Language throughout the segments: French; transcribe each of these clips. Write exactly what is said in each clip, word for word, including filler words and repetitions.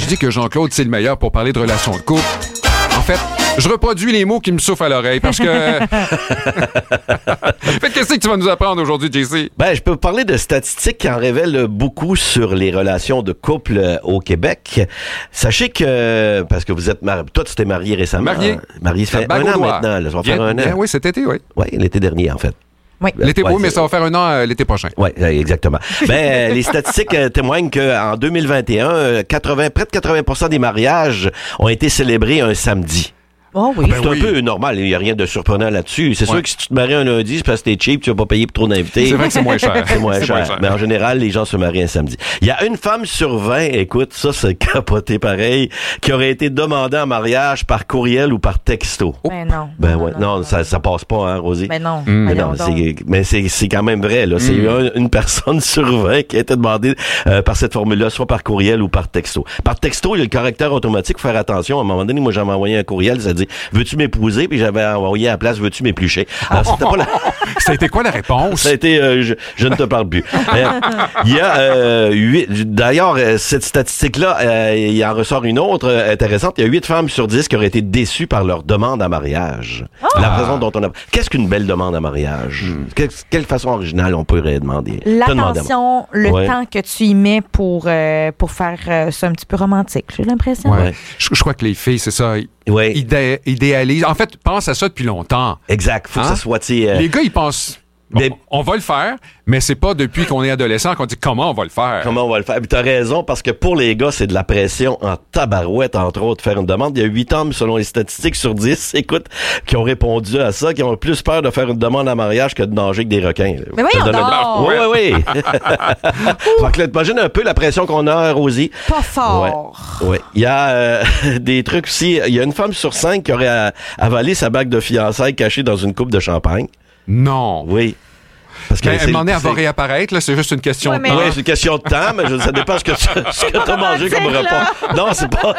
je dis que Jean-Claude, c'est le meilleur pour parler de relations de couple, en fait, je reproduis les mots qui me soufflent à l'oreille parce que... Fait, qu'est-ce que tu vas nous apprendre aujourd'hui, J C? Ben, je peux vous parler de statistiques qui en révèlent beaucoup sur les relations de couple euh, au Québec. Sachez que, parce que vous êtes marié, toi, tu t'es marié récemment. Marié. Hein? Marié, ça fait un an maintenant. Là, ça va bien, faire un bien, an. oui, cet été, oui. Oui, l'été dernier, en fait. Oui. L'été, ouais, oui, mais ça va faire un an euh, l'été prochain. Oui, exactement. Ben, les statistiques euh, témoignent qu'en deux mille vingt et un, euh, quatre-vingts, près de quatre-vingts pour cent des mariages ont été célébrés un samedi. Oh oui. C'est Ben oui. un peu normal, il n'y a rien de surprenant là-dessus. C'est Ouais. sûr que si tu te maries un lundi, c'est parce que t'es cheap, tu vas pas payer pour trop d'invités. C'est vrai que c'est moins cher. C'est moins C'est cher. moins cher. Mais en général, les gens se marient un samedi. Il y a une femme sur vingt, écoute, ça c'est capoté pareil, qui aurait été demandée en mariage par courriel ou par texto. Ben non. Ben non, ouais, non, non, non. ça, ça passe pas, hein, Rosie? Ben non. Mm. Mais Voyons non, donc. c'est, mais c'est, c'est quand même vrai, là. C'est Mm. un- une personne sur vingt qui a été demandée euh, par cette formule-là, soit par courriel ou par texto. Par texto, il y a le caractère automatique, faut faire attention. À un moment donné, moi, j'avais envoyé un courriel, ça dit, veux-tu m'épouser? Puis j'avais envoyé à la place, veux-tu m'éplucher? Alors, c'était pas la... Ça a été quoi la réponse? Ça a été, euh, je, je ne te parle plus. Euh, Il y a euh, huit, d'ailleurs, euh, cette statistique-là, euh, il en ressort une autre euh, intéressante. Il y a huit femmes sur dix qui auraient été déçues par leur demande en mariage. La raison dont on a... Qu'est-ce qu'une belle demande en mariage? Hmm. Quelle, quelle façon originale on pourrait demander? te demander à moi. L'attention, le Ouais. temps que tu y mets pour, euh, pour faire euh, ça un petit peu romantique, j'ai l'impression. Ouais. Ouais. Je, je crois que les filles, c'est ça, ils Ouais, idé- idéalisent. En fait, pensent à ça depuis longtemps. exact. Faut Hein? que ça soit, tu sais, euh, Les gars, ils pensent, bon, Mais- on va le faire, mais c'est pas depuis qu'on est adolescent qu'on dit comment on va le faire. comment on va le faire. Puis t'as raison, parce que pour les gars, c'est de la pression en tabarouette, entre autres, faire une demande. Il y a huit hommes, selon les statistiques, sur dix, écoute, qui ont répondu à ça, qui ont plus peur de faire une demande en mariage que de nager avec des requins. Mais voyons Ça donne un- donc! Oui, oui, oui. Fait que là, t'imagines un peu la pression qu'on a, Rosie. Pas fort. Oui. Il y a euh, des trucs aussi. Il y a une femme sur cinq qui aurait euh, avalé sa bague de fiançailles cachée dans une coupe de champagne. Non. Oui. Parce Mais à un c'est- moment donné, elle va c'est- réapparaître, là, c'est juste une question Ouais, de mais- temps. Oui, c'est une question de temps, mais je, ça dépend ce que tu ce que as mangé comme romantique, repas. Non, c'est pas.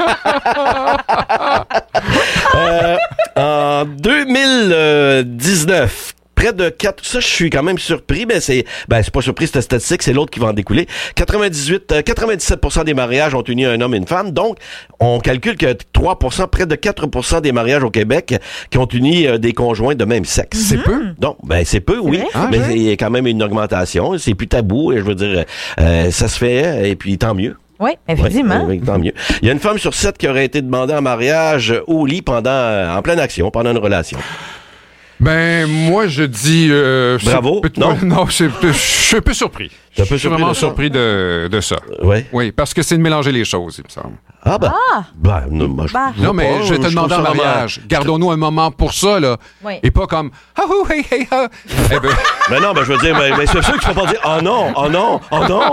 Euh, en deux mille dix-neuf, près de quatre, ça je suis quand même surpris, mais c'est ben c'est pas surpris cette statistique, c'est l'autre qui va en découler. quatre-vingt-dix-huit, euh, quatre-vingt-dix-sept pour cent des mariages ont uni un homme et une femme, donc on calcule que trois pour cent, près de quatre pour cent des mariages au Québec qui ont uni euh, des conjoints de même sexe. C'est peu. Donc, ben c'est peu, oui, vrai? Ah, mais ouais. il y a quand même une augmentation. C'est plus tabou, et je veux dire, euh, ça se fait, et puis tant mieux. Oui, effectivement. Oui, oui, tant mieux. Il y a une femme sur sept qui aurait été demandée en mariage au lit pendant, euh, en pleine action, pendant une relation. Ben, moi, je dis... euh, c'est Bravo. peut- Non. non, je je suis un peu surpris. T'es un peu Je suis surpris vraiment de ça? surpris de, de ça. Ouais. Oui, parce que c'est de mélanger les choses, il me semble. Ah, ben. Ah! Ben, non, moi, je- Ben. je Non, vois mais pas, je vais te trouve demander ça en vraiment- mariage. Gardons-nous un moment pour ça, là. Oui. Et pas comme... Ah oui, hey, hey, ah. Eh ben, Ben non, ben je veux dire, ben, ben, c'est sûr que tu vas pas dire, oh non, oh non, oh non.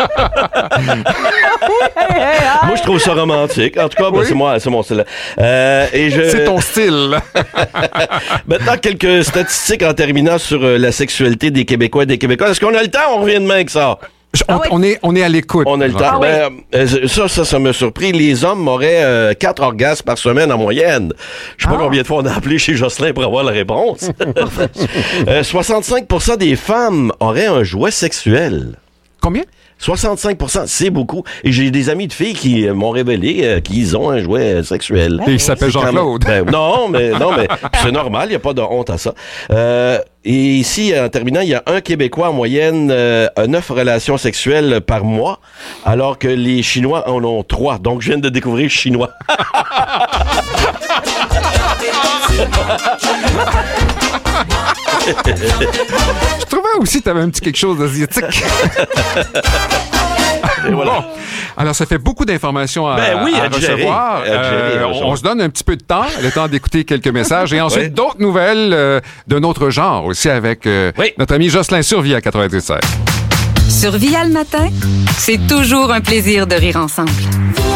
Moi, je trouve ça romantique. En tout cas, ben, Oui. c'est moi, c'est mon style. Euh, et je... c'est ton style. Maintenant, quelques statistiques en terminant sur euh, la sexualité des Québécois et des Québécoises. Est-ce qu'on a le temps? On revient demain avec ça. Je- on, Ah oui. on est, on est à l'écoute. On a le Jean. temps. Ah oui. Ben, euh, ça, ça, ça m'a surpris. Les hommes auraient euh, quatre orgasmes par semaine en moyenne. Je sais pas Ah. combien de fois on a appelé chez Jocelyn pour avoir la réponse. euh, soixante-cinq pour cent des femmes auraient un jouet sexuel. Combien? soixante-cinq pour cent, c'est beaucoup. Et j'ai des amis de filles qui euh, m'ont révélé euh, qu'ils ont un jouet euh, sexuel. Et il s'appelle C'est quand Jean-Claude. même- ben, non, mais non, mais puis c'est normal, il n'y a pas de honte à ça. Euh, et ici, en terminant, il y a un Québécois en moyenne euh, a neuf relations sexuelles par mois, alors que les Chinois en ont trois. Donc, je viens de découvrir chinois. Je trouvais aussi que tu avais un petit quelque chose d'asiatique. Et voilà. Bon. Alors, ça fait beaucoup d'informations à, Ben oui, à à digérer. recevoir. À digérer, Euh, à on, recevoir. on se donne un petit peu de temps, le temps d'écouter quelques messages et ensuite Oui. d'autres nouvelles euh, d'un autre genre aussi avec euh, Oui. notre ami Jocelyn Survie à quatre-vingt-dix-sept. Sur Via le matin, c'est toujours un plaisir de rire ensemble.